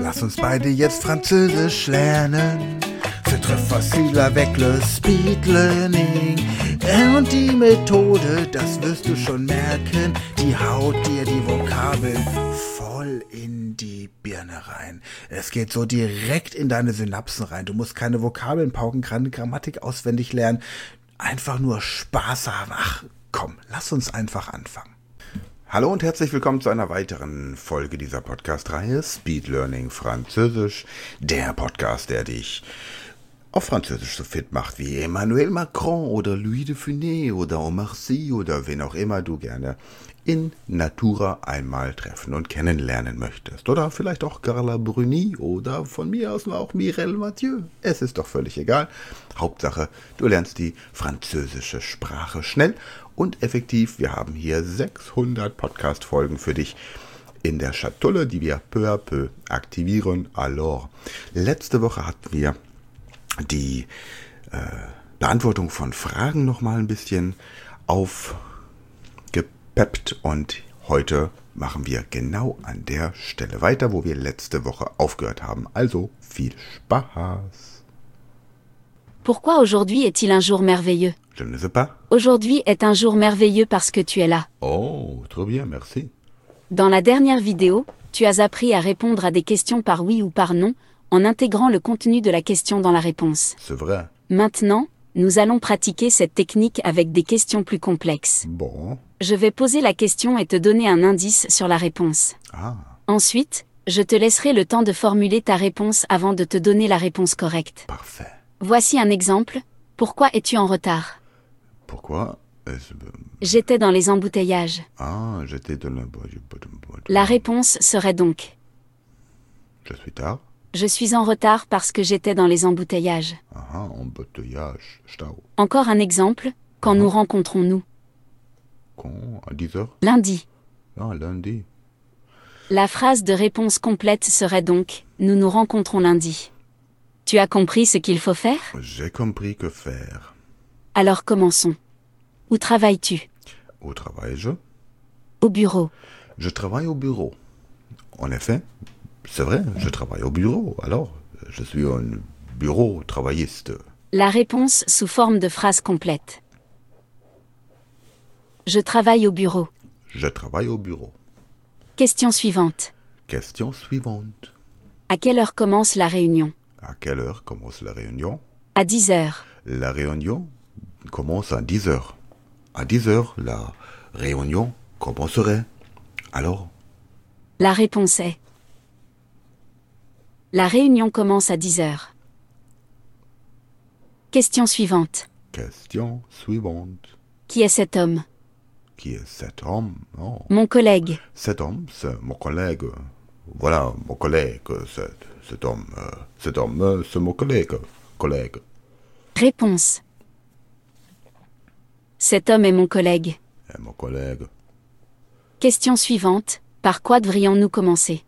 Lass uns beide jetzt Französisch lernen. C'est très facile avec le Speed Learning. Und die Methode, das wirst du schon merken, die haut dir die Vokabeln voll in die Birne rein. Es geht so direkt in deine Synapsen rein. Du musst keine Vokabeln pauken, keine Grammatik auswendig lernen. Einfach nur Spaß haben. Ach, komm, lass uns einfach anfangen. Hallo und herzlich willkommen zu einer weiteren Folge dieser Podcast-Reihe Speed Learning Französisch. Der Podcast, der dich auf Französisch so fit macht wie Emmanuel Macron oder Louis de Funès oder Omar Sy oder wen auch immer du gerne in Natura einmal treffen und kennenlernen möchtest. Oder vielleicht auch Carla Bruni oder von mir aus auch Mireille Mathieu. Es ist doch völlig egal. Hauptsache, du lernst die französische Sprache schnell und effektiv. Wir haben hier 600 Podcast-Folgen für dich in der Schatulle, die wir peu à peu aktivieren. Alors, letzte Woche hatten wir die Beantwortung von Fragen nochmal ein bisschen aufgepeppt und heute machen wir genau an der Stelle weiter, wo wir letzte Woche aufgehört haben. Also viel Spaß! Pourquoi aujourd'hui est-il un jour merveilleux? Je ne sais pas. Aujourd'hui est un jour merveilleux parce que tu es là. Oh, très bien, merci. Dans la dernière vidéo, tu as appris à répondre à des questions par oui ou par non, en intégrant le contenu de la question dans la réponse. C'est vrai. Maintenant, nous allons pratiquer cette technique avec des questions plus complexes. Bon. Je vais poser la question et te donner un indice sur la réponse. Ah, Ensuite, je te laisserai le temps de formuler ta réponse avant de te donner la réponse correcte. parfait. Voici un exemple. Pourquoi es-tu en retard? Pourquoi J'étais dans les embouteillages. Ah, j'étais dans le... La réponse serait donc: Je suis tard. je suis en retard parce que j'étais dans les embouteillages. Ah, embouteillage. Stau. Encore un exemple. Quand nous rencontrons-nous? Quand? À 10h? Lundi. Ah, lundi. La phrase de réponse complète serait donc: nous nous rencontrons lundi. Tu as compris ce qu'il faut faire? J'ai compris que faire. Alors commençons. Où travailles-tu? Où travaille-je? Au bureau. Je travaille au bureau. En effet, c'est vrai, je travaille au bureau. Alors, je suis un bureau travailliste. La réponse sous forme de phrase complète. Je travaille au bureau. Je travaille au bureau. Question suivante. Question suivante. À quelle heure commence la réunion? À quelle heure commence la réunion? À 10 heures. La réunion commence à 10h. À 10h, la réunion commencerait. Alors, La réponse est: la réunion commence à 10 heures. Question suivante. question suivante. Qui est cet homme? Qui est cet homme? Oh. Mon collègue. Cet homme, c'est mon collègue. Voilà, mon collègue, cet homme, c'est mon collègue. Réponse. Cet homme est mon collègue. Et mon collègue. Question suivante. Par quoi devrions-nous commencer?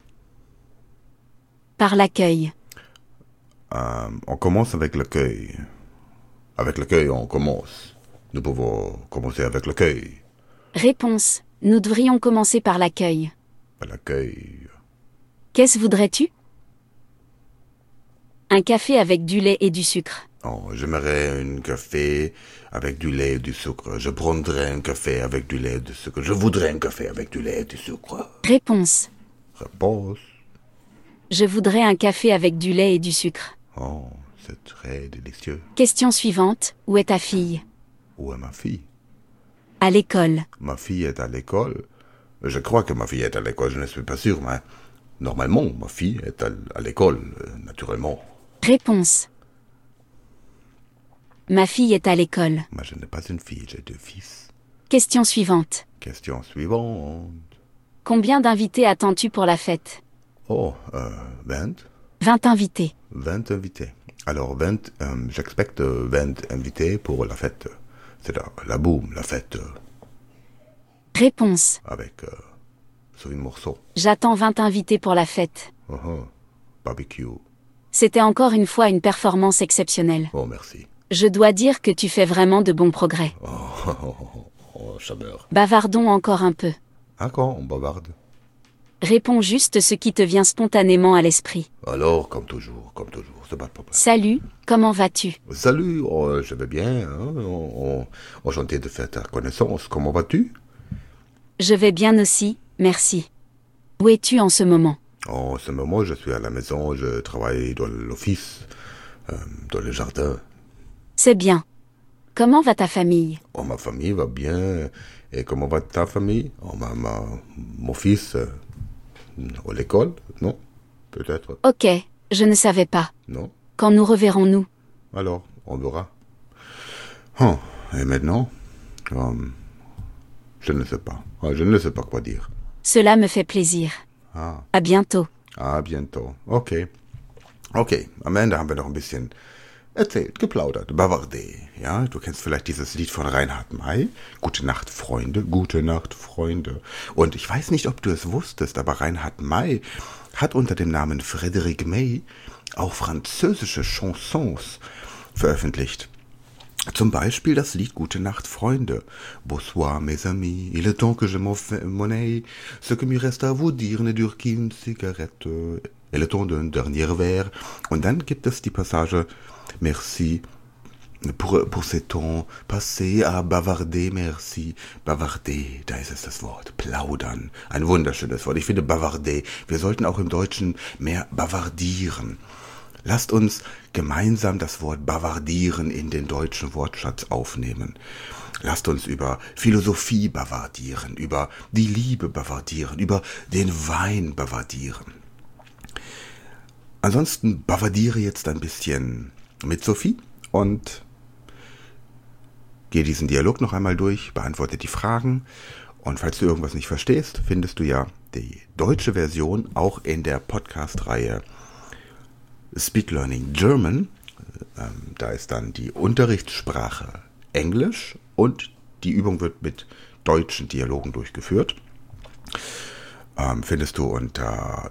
Par l'accueil. On commence avec l'accueil. Avec l'accueil, on commence. Nous pouvons commencer avec l'accueil. Réponse. Nous devrions commencer par l'accueil. À l'accueil. Qu'est-ce voudrais-tu? Un café avec du lait et du sucre. Oh, j'aimerais un café avec du lait et du sucre. Je prendrais un café avec du lait et du sucre. Je voudrais un café avec du lait et du sucre. Réponse. Réponse. Je voudrais un café avec du lait et du sucre. Oh, c'est très délicieux. Question suivante. Où est ta fille? Où est ma fille? À l'école. Ma fille est à l'école. Je crois que ma fille est à l'école, je ne suis pas sûr, mais normalement, ma fille est à l'école, naturellement. Réponse. Ma fille est à l'école. Mais je n'ai pas une fille, j'ai 2 fils. Question suivante. Question suivante. Combien d'invités attends-tu pour la fête? Oh, 20. 20 invités. 20 invités. Alors, j'expecte 20 invités pour la fête. C'est la boum, la fête Réponse. avec sur un morceau. J'attends 20 invités pour la fête. Barbecue. C'était encore une fois une performance exceptionnelle. Oh, merci. Je dois dire que tu fais vraiment de bons progrès. Oh, chabeur. Bavardons encore un peu. Encore, on bavarde. Réponds juste ce qui te vient spontanément à l'esprit. Alors, comme toujours, c'est pas de problème. Salut, comment vas-tu? Salut, oh, je vais bien, hein, enchanté de faire ta connaissance. Comment vas-tu? Je vais bien aussi, merci. Où es-tu en ce moment? En ce moment, je suis à la maison, je travaille dans l'office, dans le jardin. C'est bien. Comment va ta famille? Oh, ma famille va bien. Et comment va ta famille? Oh, mon fils, à l'école? Non? Peut-être? Ok, je ne savais pas. Non? Quand nous reverrons-nous? Alors, on verra. Oh, et maintenant? Je ne sais pas. Je ne sais pas quoi dire. Cela me fait plaisir. Ah, À bientôt. à bientôt. Okay. Okay, am Ende haben wir noch ein bisschen erzählt, geplaudert, bavardé. Ja, du kennst vielleicht dieses Lied von Reinhard May. Gute Nacht, Freunde, gute Nacht, Freunde. Und ich weiß nicht, ob du es wusstest, aber Reinhard May hat unter dem Namen Frédéric May auch französische Chansons veröffentlicht. Zum Beispiel das Lied Gute Nacht, Freunde. Bonsoir, mes amis, il est temps que je m'en aille. Ce que me reste à vous dire ne dure qu'une cigarette. Et le temps d'un dernier verre. Und dann gibt es die Passage Merci pour ces temps passés à bavarder, merci. Bavarder, da ist es das Wort. Plaudern. Ein wunderschönes Wort. Ich finde bavarder. Wir sollten auch im Deutschen mehr bavardieren. Lasst uns gemeinsam das Wort bavardieren in den deutschen Wortschatz aufnehmen. Lasst uns über Philosophie bavardieren, über die Liebe bavardieren, über den Wein bavardieren. Ansonsten bavardiere jetzt ein bisschen mit Sophie und gehe diesen Dialog noch einmal durch, beantworte die Fragen. Und falls du irgendwas nicht verstehst, findest du ja die deutsche Version auch in der Podcast-Reihe Speed Learning German. Da ist dann die Unterrichtssprache Englisch und die Übung wird mit deutschen Dialogen durchgeführt. Findest du unter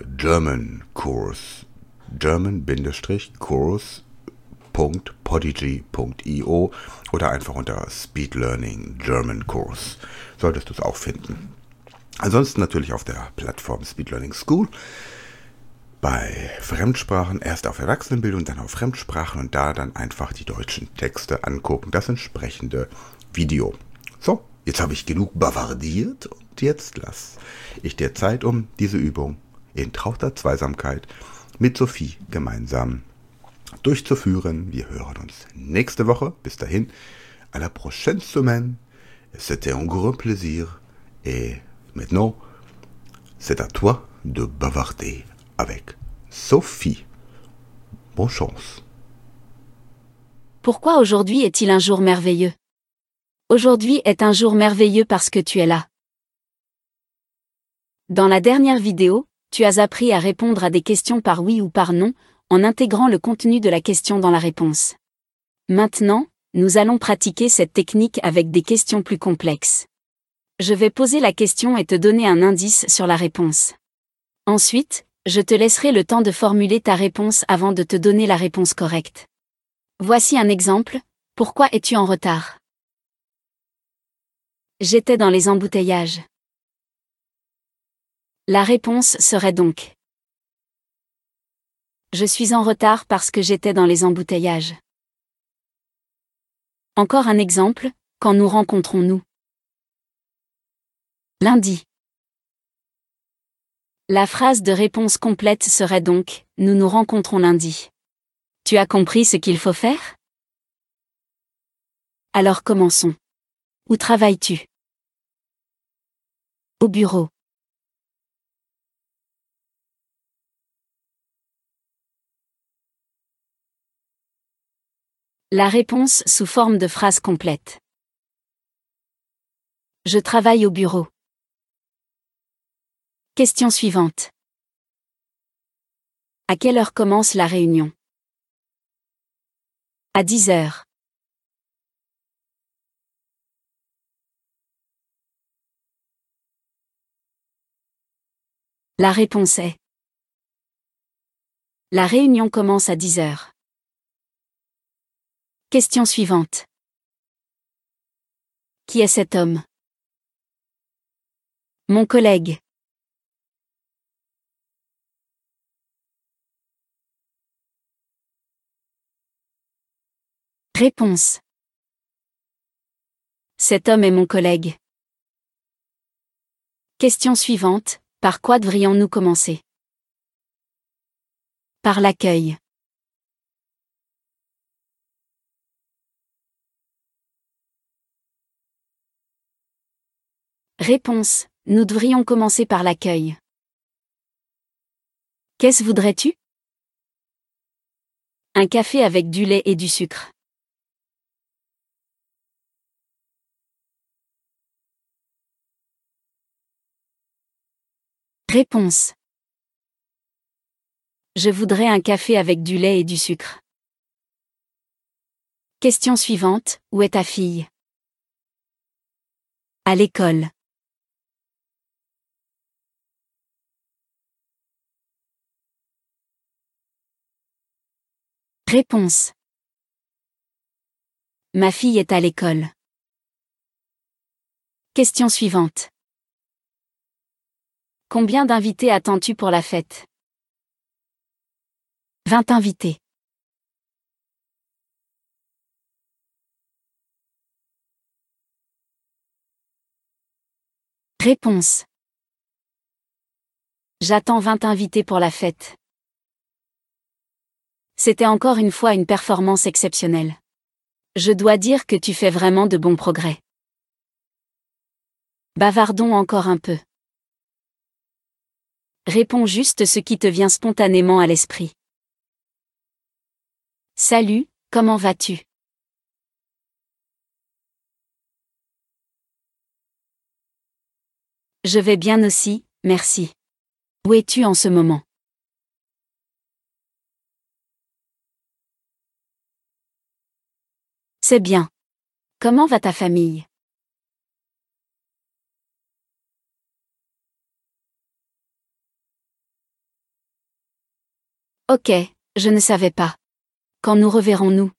German-Course.podigy.io oder einfach unter Speed Learning German Course. Solltest du es auch finden. Ansonsten natürlich auf der Plattform Speed Learning School. Bei Fremdsprachen erst auf Erwachsenenbildung, dann auf Fremdsprachen und da dann einfach die deutschen Texte angucken, das entsprechende Video. So, jetzt habe ich genug bavardiert und jetzt lass ich dir Zeit, um diese Übung in trauter Zweisamkeit mit Sophie gemeinsam durchzuführen. Wir hören uns nächste Woche. Bis dahin, à la prochaine semaine. C'était un grand plaisir. Et maintenant, c'est à toi de bavarder avec Sophie. Bonne chance. Pourquoi aujourd'hui est-il un jour merveilleux? Aujourd'hui est un jour merveilleux parce que tu es là. Dans la dernière vidéo, tu as appris à répondre à des questions par oui ou par non, en intégrant le contenu de la question dans la réponse. Maintenant, nous allons pratiquer cette technique avec des questions plus complexes. Je vais poser la question et te donner un indice sur la réponse. Ensuite, je te laisserai le temps de formuler ta réponse avant de te donner la réponse correcte. Voici un exemple. Pourquoi es-tu en retard? J'étais dans les embouteillages. La réponse serait donc: je suis en retard parce que j'étais dans les embouteillages. Encore un exemple. Quand nous rencontrons-nous? Lundi. La phrase de réponse complète serait donc: nous nous rencontrons lundi. Tu as compris ce qu'il faut faire? Alors commençons. Où travailles-tu? Au bureau. La réponse sous forme de phrase complète. Je travaille au bureau. Question suivante. À quelle heure commence la réunion? À 10 heures. La réponse est: la réunion commence à 10 heures. Question suivante. Qui est cet homme? Mon collègue. Réponse. Cet homme est mon collègue. Question suivante. Par quoi devrions-nous commencer? Par l'accueil. Réponse. Nous devrions commencer par l'accueil. Qu'est-ce voudrais-tu? Un café avec du lait et du sucre. Réponse. Je voudrais un café avec du lait et du sucre. Question suivante. Où est ta fille? À l'école. Réponse. Ma fille est à l'école. Question suivante. Combien d'invités attends-tu pour la fête? 20 invités. Réponse. J'attends 20 invités pour la fête. C'était encore une fois une performance exceptionnelle. Je dois dire que tu fais vraiment de bons progrès. Bavardons encore un peu. Réponds juste ce qui te vient spontanément à l'esprit. Salut, comment vas-tu? Je vais bien aussi, merci. Où es-tu en ce moment? C'est bien. Comment va ta famille? Ok, je ne savais pas. Quand nous reverrons-nous?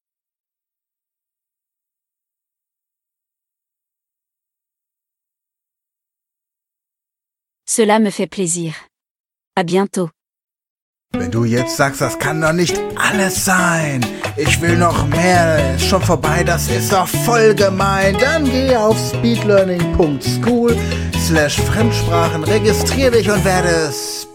Cela me fait plaisir. À bientôt. Wenn du jetzt sagst, das kann doch nicht alles sein, ich will noch mehr, ist schon vorbei, das ist doch voll gemein, dann geh auf speedlearning.school/Fremdsprachen, registrier dich und werde